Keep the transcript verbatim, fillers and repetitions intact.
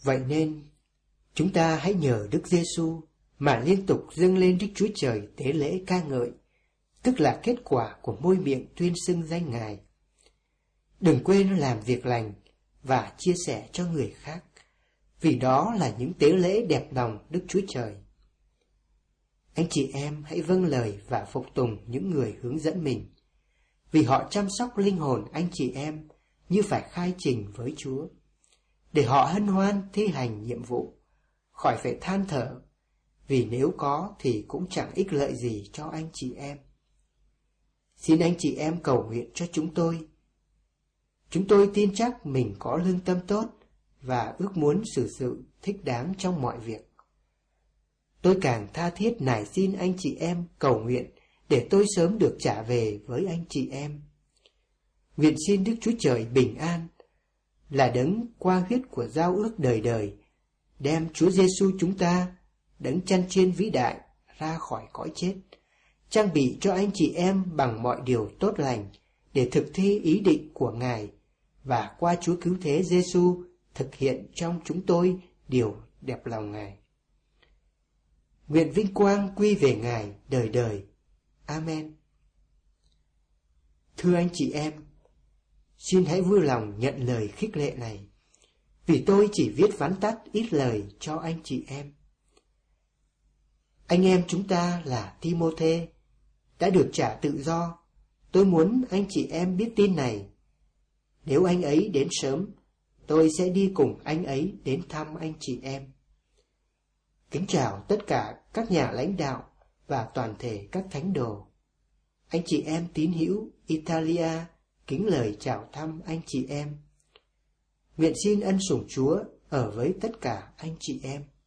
Vậy nên, chúng ta hãy nhờ Đức Giêsu mà liên tục dâng lên Đức Chúa Trời tế lễ ca ngợi, tức là kết quả của môi miệng tuyên xưng danh Ngài. Đừng quên làm việc lành và chia sẻ cho người khác, vì đó là những tế lễ đẹp lòng Đức Chúa Trời. Anh chị em hãy vâng lời và phục tùng những người hướng dẫn mình, vì họ chăm sóc linh hồn anh chị em như phải khai trình với Chúa, để họ hân hoan thi hành nhiệm vụ, khỏi phải than thở, vì nếu có thì cũng chẳng ích lợi gì cho anh chị em. Xin anh chị em cầu nguyện cho chúng tôi. Chúng tôi tin chắc mình có lương tâm tốt và ước muốn xử sự thích đáng trong mọi việc. Tôi càng tha thiết nài xin anh chị em cầu nguyện để tôi sớm được trả về với anh chị em. Nguyện xin Đức Chúa Trời bình an, là đấng qua huyết của giao ước đời đời, đem Chúa Giêsu chúng ta, đấng chăn chiên vĩ đại, ra khỏi cõi chết, trang bị cho anh chị em bằng mọi điều tốt lành để thực thi ý định của Ngài, và qua Chúa cứu thế Giêsu thực hiện trong chúng tôi điều đẹp lòng Ngài. Nguyện vinh quang quy về Ngài đời đời. Amen. Thưa anh chị em, xin hãy vui lòng nhận lời khích lệ này, vì tôi chỉ viết vắn tắt ít lời cho anh chị em. Anh em chúng ta là Ti-mô-thê, đã được trả tự do. Tôi muốn anh chị em biết tin này. Nếu anh ấy đến sớm, tôi sẽ đi cùng anh ấy đến thăm anh chị em. Kính chào tất cả các nhà lãnh đạo và toàn thể các thánh đồ. Anh chị em tín hữu Italia kính lời chào thăm anh chị em. Nguyện xin ân sủng Chúa ở với tất cả anh chị em.